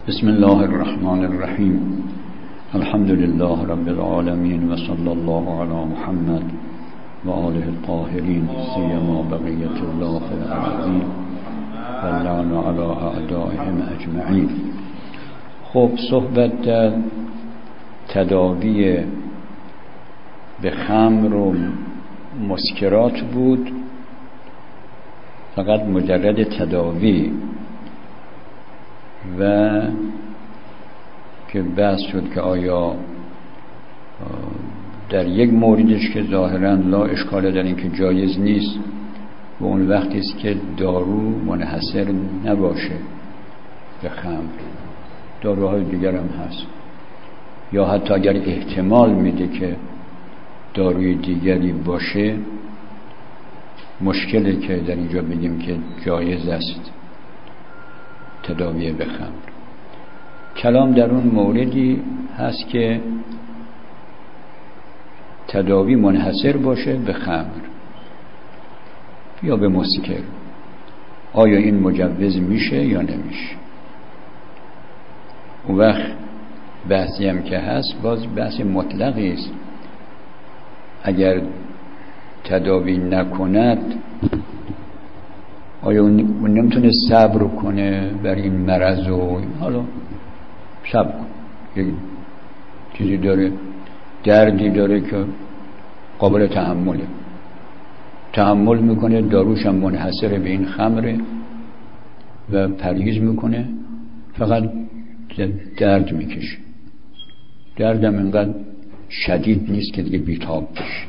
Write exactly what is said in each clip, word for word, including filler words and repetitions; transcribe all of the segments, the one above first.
بسم الله الرحمن الرحیم. الحمد لله رب العالمین و صلی الله علی محمد و آله الطاهرین سیما بقیت الله فی الارضین و لعن علی اعدائهم اجمعین. خب صحبت در تداوی به خمر و مسکرات بود، فقط مجرد تداوی، و که بحث شد که آیا در یک موردش که ظاهراً لا اشکال در این که جایز نیست و اون وقتی است که دارو منحصر نباشه به خمر، داروهای دیگر هم هست، یا حتی اگر احتمال میده که داروی دیگری باشه، مشکلی که در اینجا بگیم که جایز است تداوی به خمر. کلام در اون موردی هست که تداوی منحصر باشه به خمر یا به مسکر. آیا این مجوز میشه یا نمیشه؟ اون وقت بحثی هم که هست باز بحث مطلقی است. اگر تداوی نکند آیا اون نمیتونه صبر کنه بر این مرض؟ و حالا صبر کن، یک چیزی داره، دردی داره که قابل تحمله، تحمل میکنه، داروش هم منحصر به این خمره و پرهیز میکنه، فقط درد میکشه، دردم اینقدر شدید نیست که دیگه بیتاب بشه.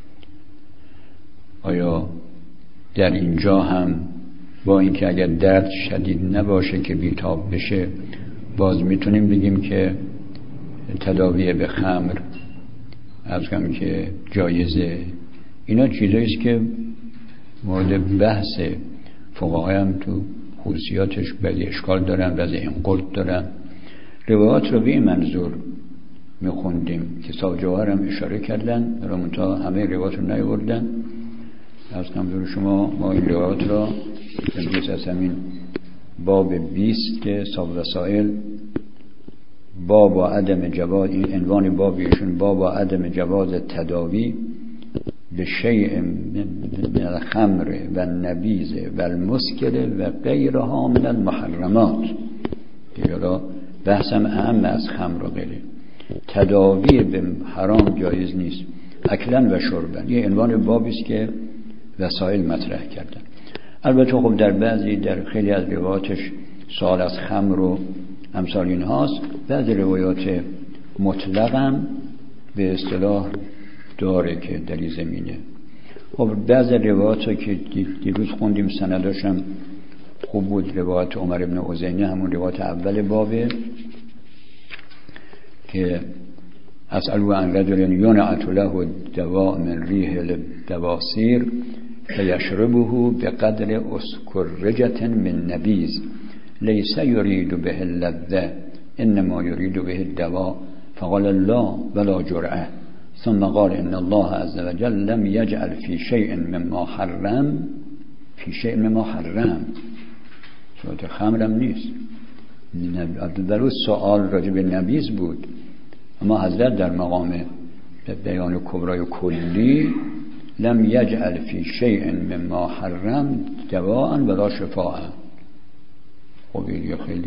آیا در اینجا هم با اینکه اگر درد شدید نباشه که بیتاب بشه، باز میتونیم بگیم که تداوی به خمر از کم که جایزه؟ اینا چیزاییست که مورد بحث فقها هم تو خصوصیاتش بعضی اشکال دارن، بعضی انقلت دارن. روایات رو به این منظور میخوندیم که صاحب جواهر هم اشاره کردن، رامونتا همه روایات رو نیاوردن. از کمزور شما ما این روایات را امروز از همین باب بیست که صاحب وسائل باب و عدم جواز، این عنوان بابیشون باب و عدم جواز تداوی به شیء من الخمر و النبیذ و المسکر و غیرها من المحرمات. دیگه بحثم اهم از خمر و غیره. تداوی به حرام جایز نیست، اکلن و شربن. یه عنوان بابی است که وسائل مطرح کردن. البته خب در بعضی در خیلی از روایاتش سوال از خمر و امثال این هاست. بعضی روایات مطلقم به اصطلاح داره که در این زمینه. خب بعضی روایات که دیروز خوندیم سنداشم خوب بود. روایت عمر ابن عزینه، همون روایت اول بابه که اسألوا عن رجل ينعت له دواء من ريح الدواسير فيشربه بقدر اسكرجة من نبيذ ليس يريد به اللذة انما يريد به الدواء فقال لا ولا جرعة ثم قال ان الله عز وجل لم يجعل في شيء مما حرم في شيء مما حرم. صورت خمرم نیست، در سؤال راجع به نبیذ بود، اما حضرت در مقام بیان کبرای کلی لم یجعل فی شیء مما حرم دواء ولا شفاء. خب این خیلی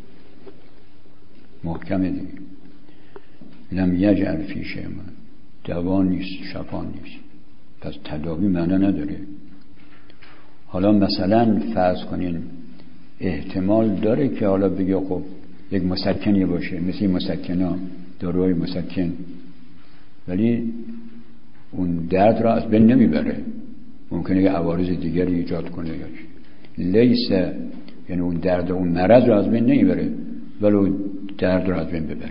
محکمه دیگه. لم یجعل فی شیء، دوا نیست، شفا نیست، پس تداوی معنی نداره. حالا مثلا فرض کنین احتمال داره که حالا بگه خب یک مسکنی باشه، مثل مسکنا، داروهای مسکن، ولی اون درد را از بین نمیبره، ممکنه یه عوارض دیگری ایجاد کنه یا چی. لیس یعنی اون درد، اون مرض را از بین نمیبره ولی درد را از بین ببره.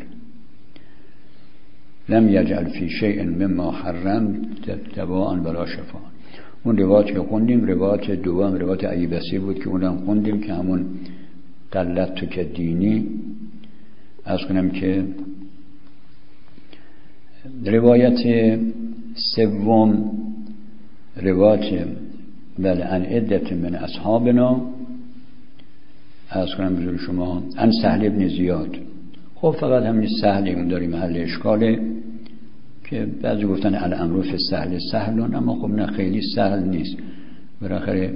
لم یجعل فی شیء مما حرم دواء ولا شفاء. اون روایت که خوندیم روایت دوم روایت ایبسی بود که اونم خوندیم که همون قلت تو که دینی. از کنم که روایت سوم روایت بل ان عدت من اصحابنا از کنم بزرگ شما ان سهل ابن زیاد. خب فقط همین سهلی اون داری محل اشکاله که بعضی گفتن الامر فی سهل سهلون، اما خب نه خیلی سهل نیست، بالاخره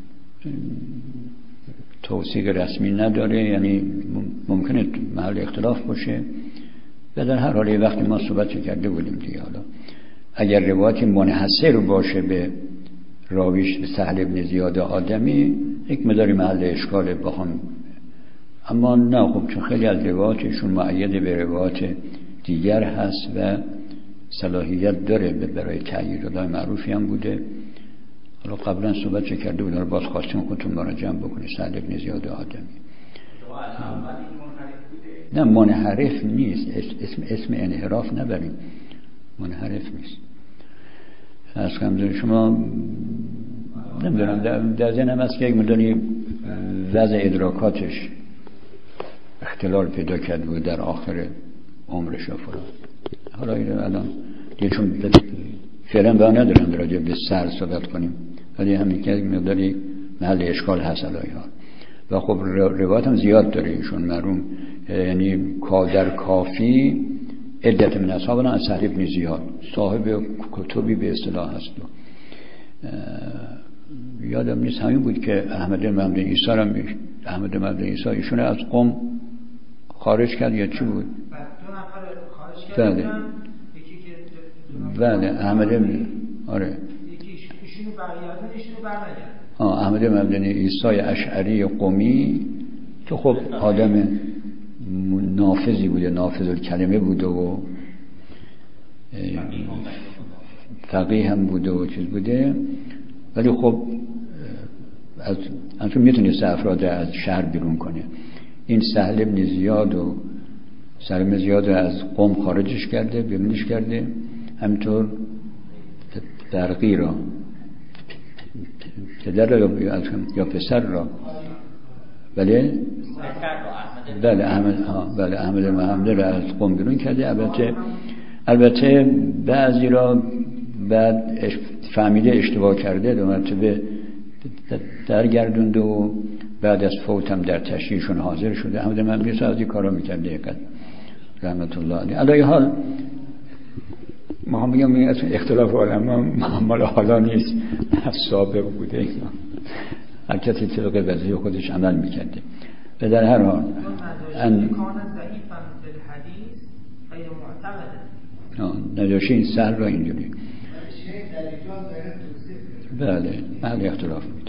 توثیق رسمی نداره، یعنی ممکنه محل اختلاف باشه. و در هر حال وقتی ما صحبت کرده بودیم دیگه، حالا اگر روایت منحصر باشه به راویش به سهل ابن زیاد آدمی یک مداری محل اشکاله بخوام، اما نه خب چون خیلی از روایاتشون مؤید به روایات دیگر هست و صلاحیت داره برای تأیید، الله معروفی هم بوده. حالا قبلا صحبت کرده بودن، باز خواستیم خودتون مراجعه بکنید سهل ابن زیاد آدمی. نه منحرف نیست، اسم اسم انحراف نبریم، منحرف نیست. از کمزور شما نمیدونم در, در ذهنم هست که یک مدانی وضع ادراکاتش اختلال پیدا کرد بود در آخر عمرش و فلان. حالا اینو الان دیگه چون فعلا با ندارم راجع به سر صحبت کنیم، ولی همین که مقداری محل اشکال هست الهی ها. و خب روایت هم زیاد داره ایشون مرحوم، یعنی در کافی عدت من اصحابنا از سهل ابن زیاد صاحب کتبی به اصطلاح هست. یادم نیست همین بود که احمد محمد عیسی را می... احمد محمد عیسی ایشون از قم خارج کرد یا چی بود؟ بله بله احمد م... آره ایشونو برگردون ایشونو برنگردون آه احمد محمد عیسی اشعری قمی که خب آدم نافذی بوده، نافذ الکلمه بوده و فقیه هم بوده و چیز بوده، ولی خب از انتون میتونست افراد از شهر بیرون کنه. این سهل ابن زیاد و سهل ابن زیاد از قم خارجش کرده، بیرونش کرده. همینطور درقی را پدر را یا پسر را بله بله احمد ها بله احمد محمد را از قم بیرون کرده. البته البته بعضی را بعد فهمیده اشتباه کرده، دو مرتبه درگردونده و بعد از فوتم در تشییعشون حاضر شده. احمد محمد از این کارا میکرده یکت رحمت الله علیه. علی حال ما هم بگم اختلاف علما مال حالا نیست، از سابق بوده اینا، هر کسی طبق وضعی خودش عمل میکرده. و در هر حال ان نجاشی این سهل را اینجوری بله محل اختلاف بود.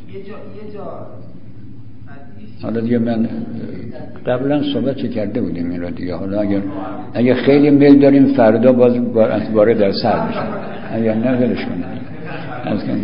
حالا دیگه من قبلا صحبت کرده بودیم این را دیگه، حالا اگر اگر خیلی میل داریم فردا باز باره در سر بشیم، اگر نه ولش کنیم از کنیم.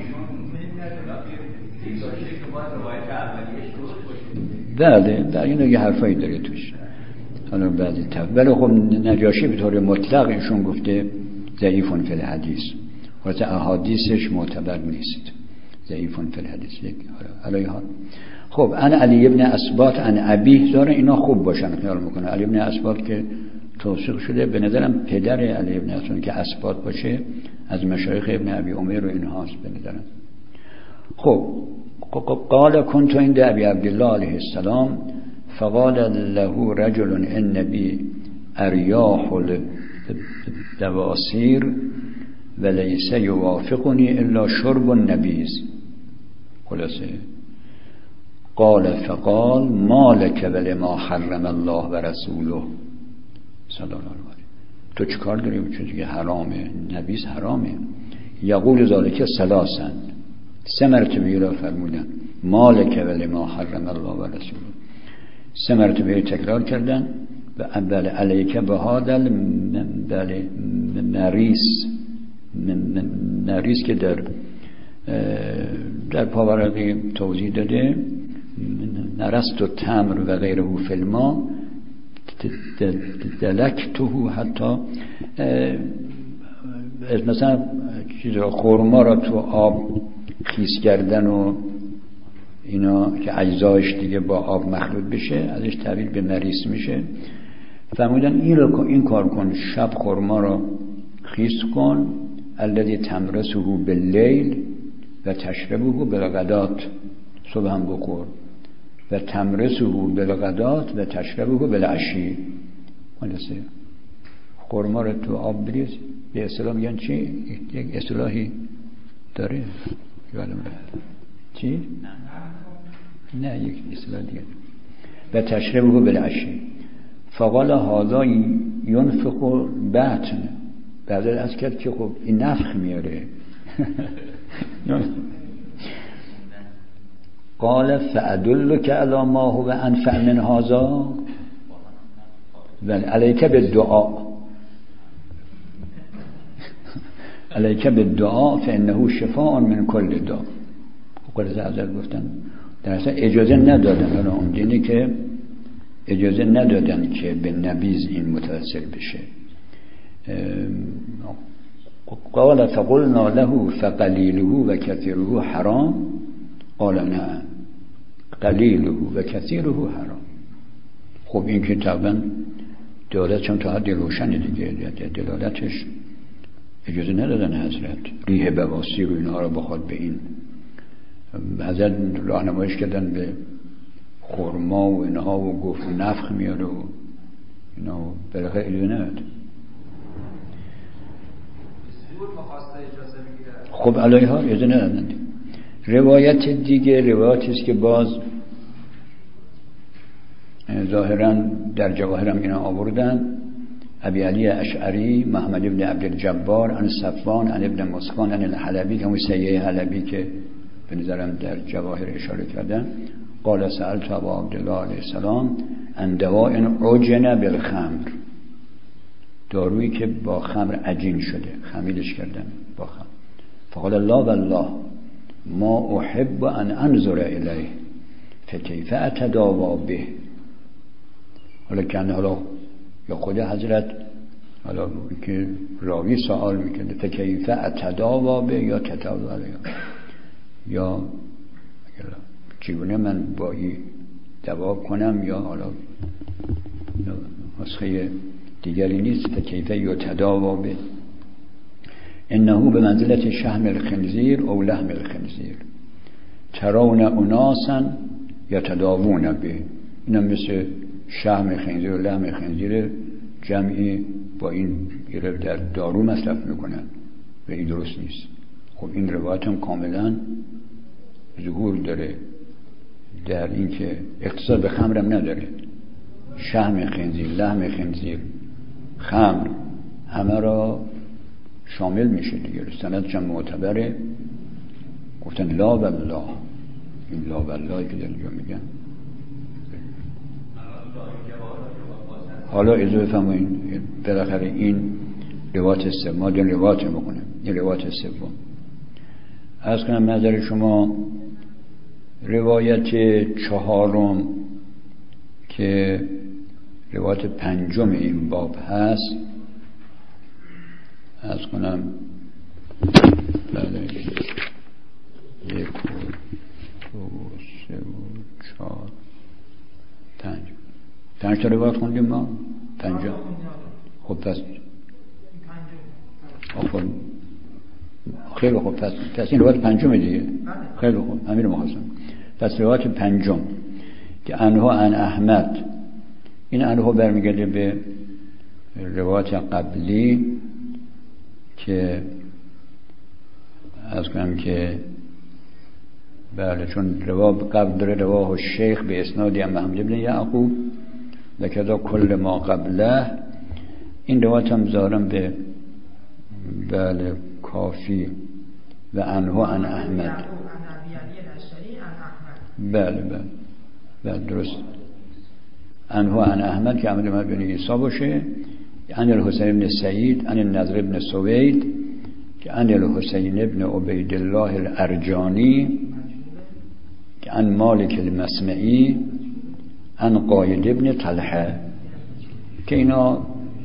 بله در این یه حرفایی داره توش. حالا بعضی طب ولی خب نجاشی به طور مطلق ایشون گفته ضعیفون فی الحدیث، واسه احادیثش معتبر نیست، ضعیفون فی الحدیث. علی حال خب ان علی ابن اسباط ان ابی داره، اینا خوب باشن خیال میکنه. علی ابن اسباط که توثیق شده، به نظرم پدر علی ابن اسباط که اسباط باشه از مشایخ ابن ابی عمر و اینهاست به نظرم. خب قال كنت عند ابي عبد الله عليه السلام فقال له رجل النبي ارياح الدواسير وليس يوافقني الا شرب النبيذ. خلاصه قال فقال ما لك ولما حرم الله ورسوله صلی الله علیه. تو چه کار داری چون که حرامه، نبیذ حرامه. یقول ذلك ثلاثا، سه مرتبه را فرمودن مالک ولما حرم الله و رسوله، سه مرتبه تکرار کردن. و اول علیک بهادل بله نریس نریس که در در پاورقی توضیح داده نرست و تمر و غیره فلما دلکته حتی مثلا چیز را خورما را تو آب خیس کردن و اینا که اجزایش دیگه با آب مخلوط بشه ازش تبدیل به نریس میشه. فرمودن این رو این کار کن، شب خورما را خیس کن الذی تمرسه باللیل و تشربه بالغدات، صبح هم بخور و تمرسه بالغدات و تشربه بالعشی. خلاصه خرما رو تو آب بریز، به اصطلاح میگن چی؟ یک اصطلاحی داره یادم رفت چی؟ نه یک اصطلاح دیگه. و تشربه بالعشی. فقال هذا ينفق بطن. بعد از کرد که خب این نفخ میاره. قال فأدلك على ما هو أنفع من هذا وعليك بالدعاء عليك بالدعاء فإنه شفاء من كل داء. قرض ازل گفتن در اصلا اجازه ندادن، حالا اونجینی که اجازه ندادن که به نبیذ این متوسل بشه. قال فقلنا له فقلیله و کثیره حرام قال نه قلیله و کثیره حرام. خب این که طبعا دولت چون تا حد روشنه دیگه، دلالتش اجازه ندادن حضرت ریح بواسیر و اینها رو بخواد به این. حضرت راهنمایش کردن به خرما و اینها و گفت نفخ میاره و اینا بالاخره اجازه نداد. خب علیها اجازه ندادن. روایت دیگه روایتی است که باز ظاهرا در جواهر هم اینا آوردن. ابی علی اشعری محمد ابن عبدالجبار عن صفوان عن ابن مسکان عن الحلبی که همون سیه حلبی که به نظرم در جواهر اشاره کردن، قال سألت ابا عبدالله علیه السلام عن دواء عجن بالخمر، دارویی که با خمر عجین شده، خمیرش کردن با خمر. فقال لا والله ما احب ان انظر الیه فکیف اتداوی به. حالا کنه حالا یا خود حضرت حالا که راوی سوال میکنه فکیف اتداوی به یا تداوی یا چگونه من با این دوا کنم، یا حالا نسخه دیگری نیست فکیف یا تداوی به. انه به منزلت شحم الخنزیر او لحم الخنزیر ترون اناسا یتداوون به. اینا مثل شحم خنزیر و لحم خنزیر جمعی با این گرفت در دارو مصرف میکنن و این درست نیست. خب این روایت هم کاملا ظهور داره در این که اقتصاد به خمرم نداره. شحم خنزیر، لحم خنزیر، خمر همه را شامل میشه دیگه. سندش هم معتبره. گفتن لا والله، این لا والله که در اینجا میگن. حالا اجازه بفرمایید بالاخره این روایت سوم ما داریم روایت بکنیم. این روایت سوم عرض کنم نظر شما. روایت چهارم که روایت پنجم این باب هست عرض کنم بله یک و دو و سه و چهار پنج پنج تا روایت خوندیم ما پنجم. خب پس خب خیلی خوب پس, پس این روایت پنجم دیگه. خیلی خوب امیر محسن. پس روایت پنجم که انها عن احمد، این انها برمیگرده به روایت قبلی که از کنم که بله چون روایت قبل داره رواه الشیخ به اسنادی هم محمد ابن یعقوب و کذا کل ما قبله. این روایت هم ظاهرم به بله کافی و انها عن احمد. بله بله بله درست. انها عن احمد که احمد بن عیسی باشه. عن الحسین بن سعید عن النضر بن سوید که عن الحسین بن عبید الله الارجانی که عن مالک المسمعی عن قاید بن طلحه که اینا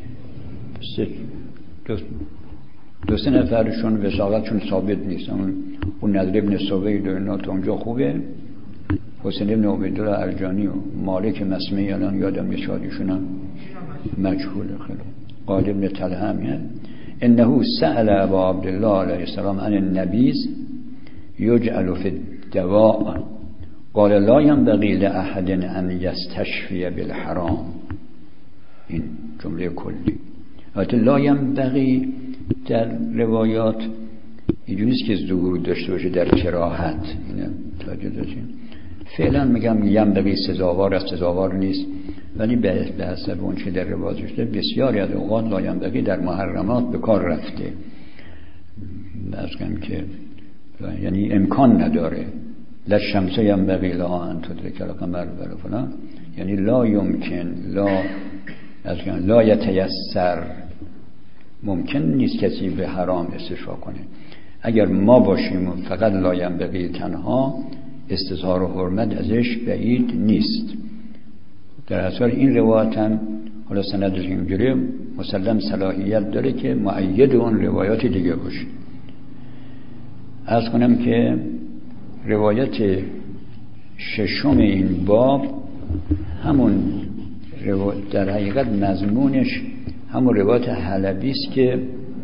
دو, دو سه نفرشون وساقتشون ثابت نیست. اون نضر بن سوید و اینا تا اونجا خوبه. حسین بن عبید الله الارجانی و مالک مسمعی الان یادم نیست شادیشون هم مجهوله. خیلی قاید بن طلحه همیه. انه سأل ابا عبدالله علیه السلام عن النبیذ یجعل فی الدواء قال لا ينبغي لأحد ان یستشفی بالحرام. این جمله کلی. البته لا ينبغي در روایات اینجوریست که ظهور داشته باشه در کراهت. اینه توجه داشتین. فعلا میگم ینبغی سزاوار است، سزاوار نیست، ولی به حسب اون چه در روایات شده بسیاری از اوقات لا ینبغی در محرمات به کار رفته. مثلا که یعنی امکان نداره. لا الشمس ینبغی لها ان تدرک القمر و فلان، یعنی لا یمکن، لا مثلا لا یتیسر، ممکن نیست کسی به حرام استشفا کنه. اگر ما باشیم فقط لا ینبغی تنها، استظهار و حرمت ازش بعید نیست. در اصل این روایت هم حالا سندش اینجوری مسلم صلاحیت داره که مؤید اون روایات دیگه باشه. عرض کنم که روایت ششم این باب همون در حقیقت مضمونش همون روایت حلبی است که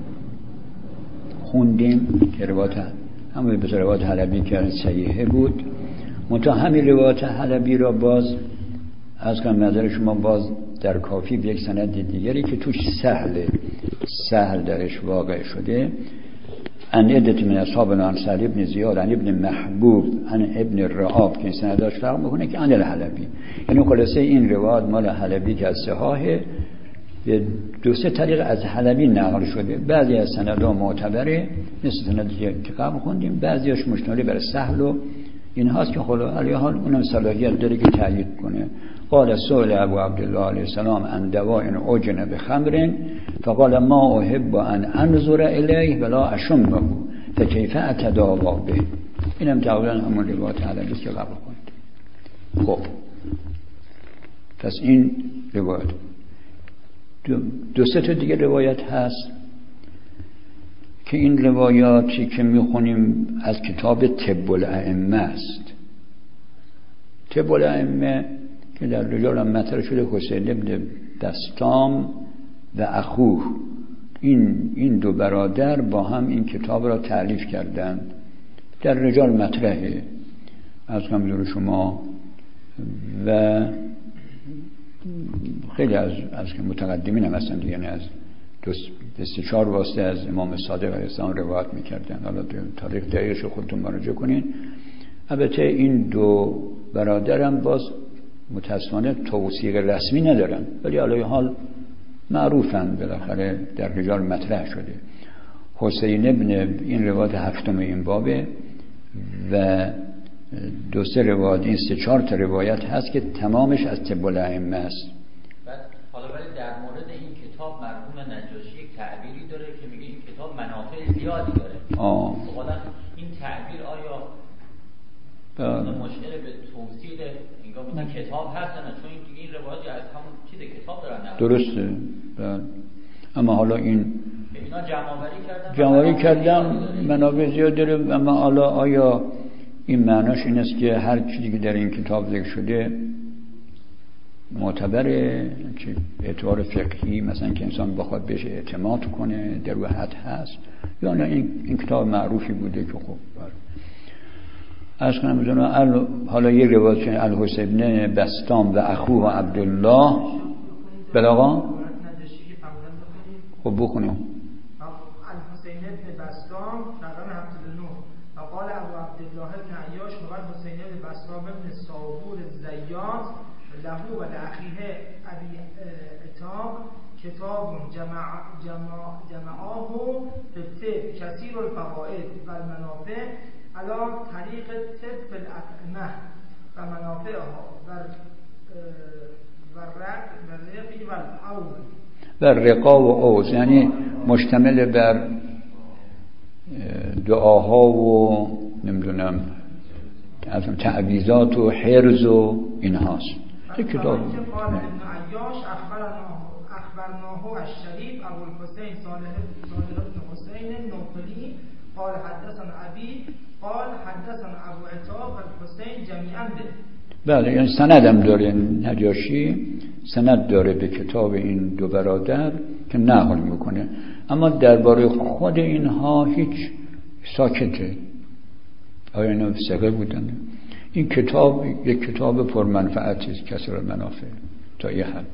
خوندیم، که روایت همون به روایت حلبی که صحیحه بود. منتها همین روایت حلبی را باز از کنم نظر شما باز در کافی به یک سند دیگری که توش سهل سهل درش واقع شده، ان عدت من اصحابنا عن سهل ابن زیاد عن ابن محبوب عن ابن رعاب که این سنداش فرق میکنه که عن الحلبی. یعنی خلاصه این روایت مال حلبی که از صحاحه دو سه طریق از حلبی نقل شده. بعضی از سندها معتبره مثل سندی که قبل خوندیم، بعضیش مشتمل بر سهل و این هاست که خلا علی حال اونم صلاحیت داره که تایید کنه. قال سئل ابو عبدالله علیه السلام عن دواء اجن بخمر فقال ما احب ان انظر الیه ولا اشمه فکیف اتداوا به. اینم تقریبا همون روایت حلبی که قبل خوندیم. خب پس این روایت دو, دو سه تا دیگه روایت هست که این روایاتی که میخونیم از کتاب طب الائمه است. طب الائمه که در رجال هم مطرح شده، حسین ابن بسطام و اخوه، این این دو برادر با هم این کتاب را تألیف کردند. در رجال مطرحه از کمزور شما و خیلی از از که متقدمین هم هستند، یعنی از دو سه چهار واسطه از امام صادق علیه السلام روایت میکردن. حالا تاریخ دقیقش خودتون مراجعه کنین. البته این دو برادرم باز متاسفانه توثیق رسمی ندارن، ولی علی حال معروفن، بالاخره در رجال مطرح شده. حسین ابن این روایت هفتم این بابه و دو سه روایت، این سه چهار تا روایت هست که تمامش از طب الائمه است. بعد حالا ولی در مورد این کتاب مرحوم نجاشی یک تعبیری داره که میگه این کتاب منافع زیادی داره. آه. حالا این تعبیر آیا مشکل به توصیل اینجا بودن کتاب هست نه؟ چون این این روایت از همون چیز کتاب دارن. درسته. بله. اما حالا این اینا جمع‌آوری کردن جمع‌آوری کردن منابع زیاد داره. اما حالا آیا این معناش این است که هر چیزی که در این کتاب ذکر شده معتبره، چه اعتبار فقهی مثلا که انسان بخواد بهش اعتماد کنه در او حد هست، یا نه این, این کتاب معروفی بوده که خب از کنم بزنم. حالا یک روایت که الحسین ابن بسطام و اخوه و عبدالله بلاغا خب بخونیم. الحسین ابن بسطام رقم هفتاد و نه فقال ابو عبدالله بن عیاش و حسین ابن بسطام ابن صابور الزیات له و لأخیه ابی اتاب کتاب جمع جمع جمعاه فی الطب کثیر الفوائد و المنافع علی طریق طب الاطعمه و منافعها و و رقی و الاول و رقا و اوز، یعنی مشتمل بر دعاها و نمیدونم از تعویذات و حرز و این هاست. این کتاب قال ابن عیاش اخبرناه اخبرناه الشریف ابو الحسین صالح بن حسین النوفلی قال حدثنا ابي قال حدثنا ابو عتاب الحسین جميعا به. بله، یعنی سندم داره. نجاشی سند داره به کتاب این دو برادر که نقل میکنه، اما درباره خود اینها هیچ ساکته. آیا اینا ثقه بودن؟ این کتاب یک کتاب پرمنفعتی است، کسر المنافع تا یه حد.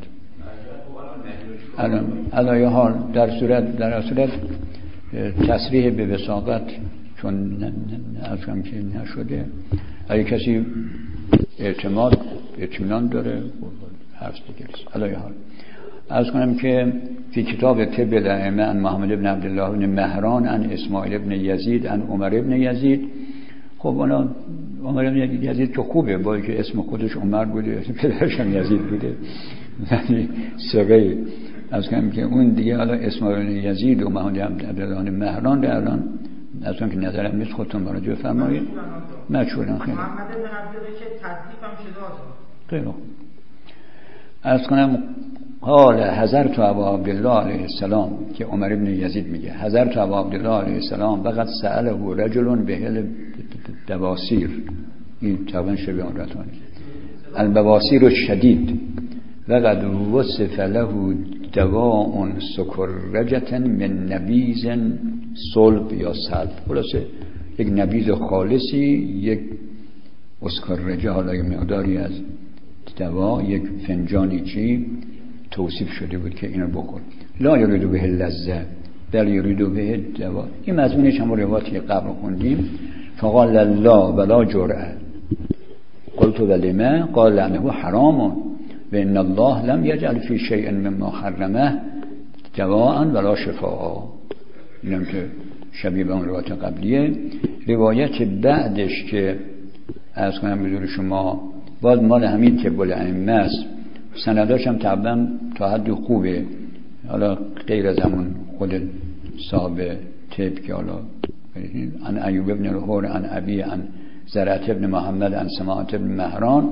الان الان حال در صورت در صورت تصریح به وثاقت چون ازم که نشده، اگه کسی اعتماد اطمینان داره حرف دیگه است. الان حال عرض کنم که فی کتاب طب الائمه عن محمد بن عبدالله بن مهران عن اسماعیل بن یزید عن عمر بن یزید. خب اونا عمر بن یزید که خوبه، با اینکه اسم خودش عمر بوده، پدرش هم یزید بوده، یعنی سقی از کنم که اون دیگه حالا اسماعیل بن یزید و محمد بن عبدالله بن مهران در الان از اون که نظرم نیست خودتون مراجعه فرمایید. مجهولن خیلی. محمد بن عبدالله که تضعیف هم شده. خیلی. از کنم قال حضرت ابا عبدالله علیه السلام که عمر ابن یزید میگه حضرت ابا عبدالله علیه السلام وقد سأله رجل بهل دواسیر، این تقریبا شبیه اون رتانه البواسیر الشدید وقد وصف له دواء سکرجة من نبیذ صلب یا سلب، خلاصه یک نبیذ خالصی، یک اسکرجه، حالا یه مقداری از دوا، یک فنجانی چی توصیف شده بود که اینو بخور. لا یریدو به لذه بل یریدو به دوا. این مضمونش هم روایتی قبل خوندیم. فقال لا ولا جرعه قلت ولما قال لانه حرام و ان الله لم یجعل فی شیء مما حرمه دواء ولا شفاء. اینم که شبیه به اون روایت قبلیه. روایت بعدش که عرض کنم به حضور شما باز مال همین که الائمه است، سنداش هم طبعا تا حد خوبه، حالا غیر از همون خود صاحب طب که حالا عن ایوب ابن الهور عن ابی عن زرعت ابن محمد عن سماعت ابن مهران،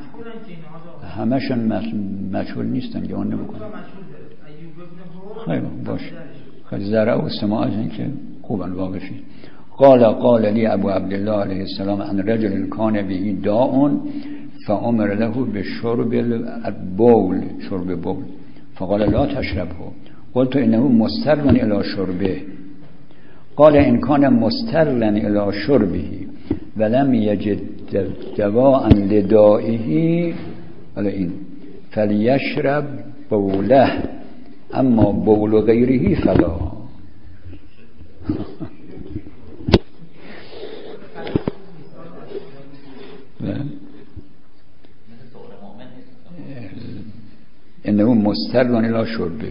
همشون مشهور نیستن که اون نبکن. خیلی باش، خیلی زرع و سماعت که خوبن واقفی. قال قال لی ابو عبدالله علیه السلام عن رجل کان به داء فامر له بشرب البول شرب بول فقال لا تشربه قلت انه مسترن الى شربه قال ان كان مسترن الى شربه ولم يجد دواء لدائه ولا این فليشرب بوله اما بول غیره فلا. انه مسترن الی شربه،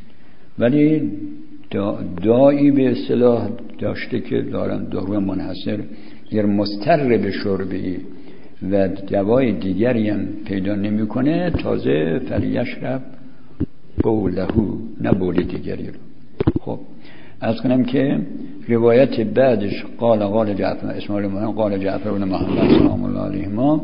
ولی دایی به اصطلاح داشته که دارن داروی منحصر یا مستر به شربه و دوای دیگری هم پیدا نمیکنه، تازه فلیشرب بولهو، نه بول دیگری رو. خب از کنم که روایت بعدش قال قال جعفر اسماعیل بن قال جعفر بن محمد سلام الله علیهما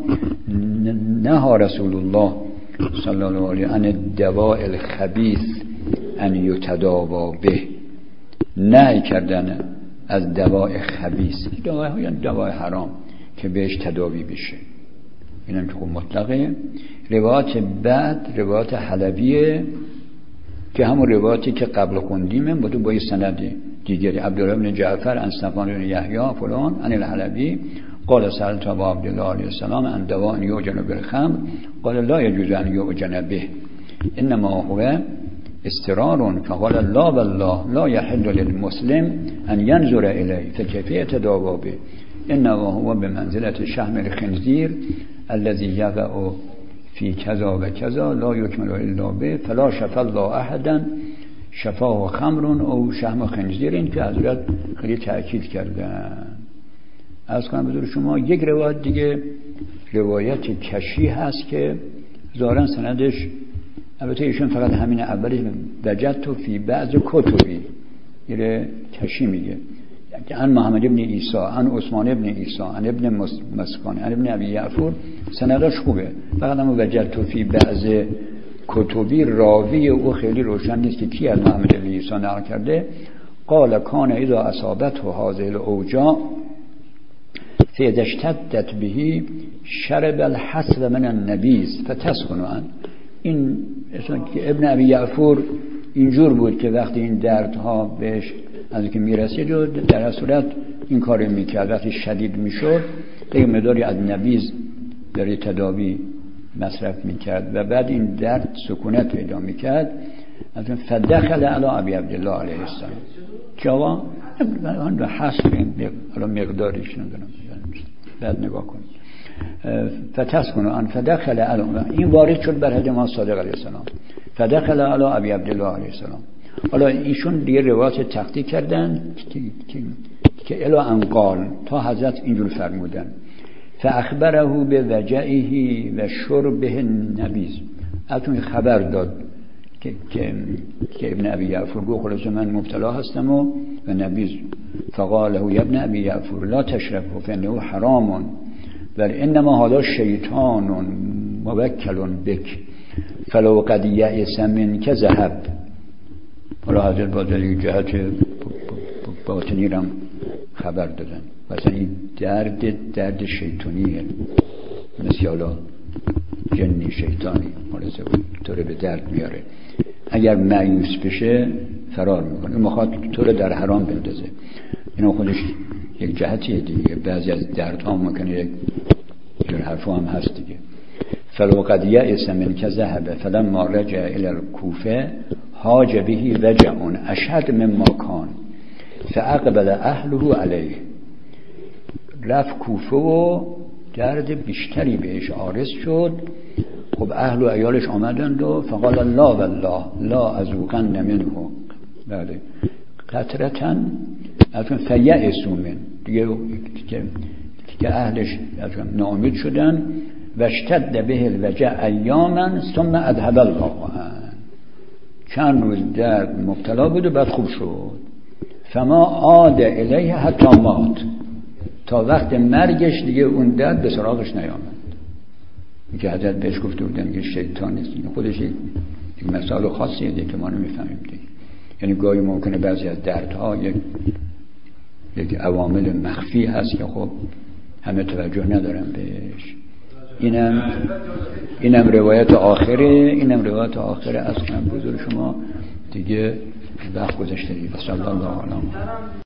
نهى رسول الله صلی الله علیه عن الدواء الخبیث ان یتداوی به، نهی کردن از دواء خبیث، دواء یعنی دواء حرام که بهش تداوی بشه. اینم که خب مطلقه. روایت بعد روایت حلبیه که همون روایتی که قبل خوندیم بود با یه سند دیگری. عبدالله بن جعفر عن صفوان بن یحیی فلان عن الحلبی قال سألت ابا عبدالله علیه السلام عن دواء یوجن بالخمر قال لا يجوز ان یوجن به انما هو استرار فقال لا والله لا يحل للمسلم ان ينظر اليه فكيف يتداوى به انما هو بمنزله شحم الخنزير الذي يقع في كذا و كذا لا يكمل الا به فلا شفى الله احدا شفاه خمر او شحم خنزیر. این که حضرت خیلی تأکید کردن. از کنم بذار شما یک روایت دیگه روایت کشی هست که ظاهرا سندش البته ایشون فقط همین اولش وجدت فی بعض کتبی یه کشی میگه که ان محمد ابن عیسی ان عثمان ابن عیسی ان ابن مسکان ان ابن ابی یعفور سندش خوبه، فقط هم وجدت فی بعض کتبی راوی او خیلی روشن نیست که کی از محمد ابن عیسی نقل کرده. قال کان اذا اصابته هذه الاوجاع فاذا اشتدت به شرب الحسب من النبیذ فتسخن عن. این که ابن ابی یعفور اینجور بود که وقتی این دردها بهش از اینکه میرسید در صورت این کارو میکرد، وقتی شدید میشد دیگه مقداری از نبیذ برای تداوی مصرف میکرد و بعد این درد سکونت پیدا میکرد. از اون فدخل علی ابی عبدالله علیه السلام که آقا آن رو حسب این مقدارش ندارم بعد نگاه کنید فتسکنو ان فدخل علی این وارد شد بر حد ما صادق علیه السلام فدخل علی ابی عبدالله علیه السلام. حالا ایشون دیگه روایت تحقیق کردن که که الا انقال تا حضرت اینجور فرمودن فاخبره به وجعه و شربه نبیذ. اتون خبر داد که که که ابن ابی یعفور گفت خلاص من مبتلا هستم و و نبیذ فقاله یا ابن ابی یعفور لا تشربه فانه حرام بل انما هذا شیطان موکل بک فلو قد یئس منک ذهب. حالا حضرت با دلیل جهت باطنی رم خبر دادن مثلا این درد درد شیطانیه مثل حالا جنی شیطانی مالزه تو رو به درد میاره. اگر مایوس بشه فرار میکنه. این مخواد تو رو در حرام بندازه. اینو خودش یک جهتیه دیگه. بعضی از دردها ممکنه یک جور حرفا هم هست دیگه. فلو قد یئس منک ذهب فلما رجع الى الکوفه حاج به وجع اشد مما کان فاقبل اهله علیه. رفت کوفه و درد بیشتری بهش عارض شد. خب اهل و عیالش آمدند و فقال لا والله لا ازوقن منه بله قطرتن ازون فیئسوا من دیگه که که اهلش ناامید شدن و اشتد به الوجع ایاما ثم اذهب الله چند روز درد مبتلا بود و بعد خوب شد. فما عاد الیه حتی مات تا وقت مرگش دیگه اون درد به سراغش نیامد. که حضرت بهش گفته بودن که شیطان نیست. خودش یک مسائل خاصیه دیگه که ما نمیفهمیم دیگه. یعنی گاهی ممکنه بعضی از دردها یک یک عوامل مخفی هست که خب همه توجه ندارن بهش. اینم اینم روایت آخره اینم روایت آخره از کنم بزرگ شما دیگه وقت گذاشته دیگه. صلی الله علیه و